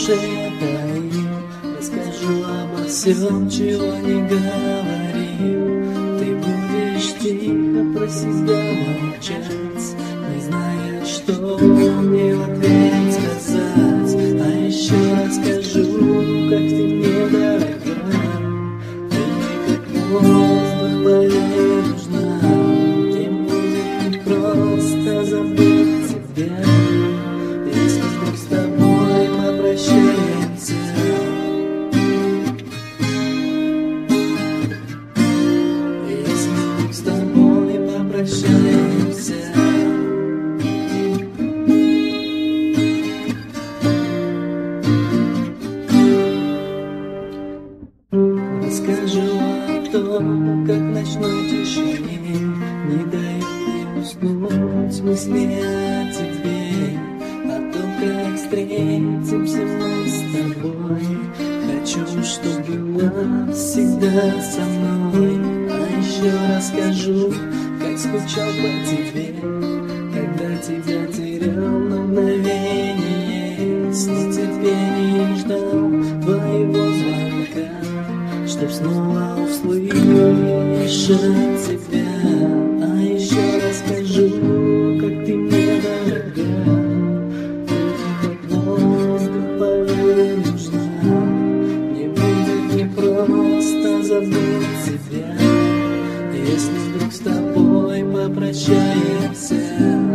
прошептаю, расскажу обо всем, чего не говорил. Ты будешь тихо про себя молчать, не зная, что мне в ответ сказать. А еще расскажу, как ты мне дорога, ты мне как воздух, поверь, нужна. Мне будет непросто забыть тебя, если вдруг с тобой попрощаемся. Если вдруг с тобой попрощаемся. Расскажу о том, как в ночной тишине не дает мне уснуть мысли о тебе, о том, как встретимся мы с тобой. Хочу, чтобы была всегда со мной. А еще расскажу, как скучал по тебе, когда тебя терял на мгновение. С нетерпением ждал твоего звонка, чтоб снова услышать тебя. А еще расскажу, как ты мне дорога, ты как воздух, поверь, нужна. Мне будет непросто забыть тебя, если вдруг с тобой попрощаемся.